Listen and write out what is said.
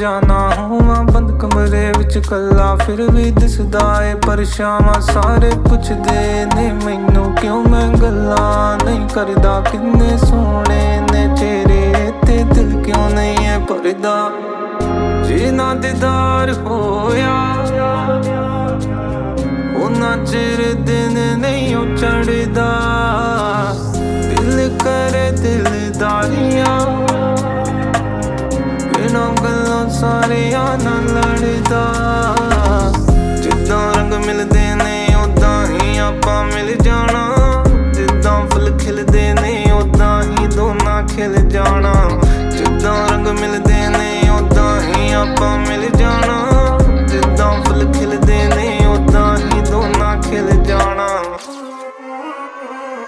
ਜਾਣਾ ਹੋਵਾਂ ਬੰਦ ਕਮਰੇ ਵਿੱਚ ਕੱਲਾ, ਫਿਰ ਵੀ ਦਿਸਦਾ ਏ ਪਰਛਾਵਾਂ। ਸਾਰੇ ਪੁੱਛਦੇ ਨੇ ਮੈਨੂੰ ਕਿਉਂ ਮੈਂ ਗੱਲਾਂ ਨਹੀਂ ਕਰਦਾ, ਕਿੰਨੇ ਸੋਹਣੇ ਨੇ ਚਿਹਰੇ ਤੇ ਦਿਲ ਕਿਉਂ ਨਹੀਂ ਹੈ ਭਰਦਾ। ਜੇ ਨਾ ਦੀਦਾਰ ਹੋਇਆ ਉਹਨਾਂ ਚਿਰ ਦਿਨ ਨਹੀਂ ਉਹ ਚੜ੍ਹਦਾ, ਦਿਲ ਕਰੇ ਦਿਲਦਾਰੀਆਂ ਬਿਨਾਂ ਗੱਲਾਂ ਸਾਰਿਆਂ ਨਾਲ ਲੜਦਾ। ਜਿੱਦਾਂ ਰੰਗ ਮਿਲਦੇ ਨੇ ਉਦਾਂ ਹੀ ਆਪਾਂ ਮਿਲ ਜਾਣਾ, ਜਿੱਦਾਂ ਫੁੱਲ ਖਿਲਦੇ ਨੇ ਉਦਾਂ ਹੀ ਦੋਨਾਂ ਖਿਲ ਜਾਣਾ।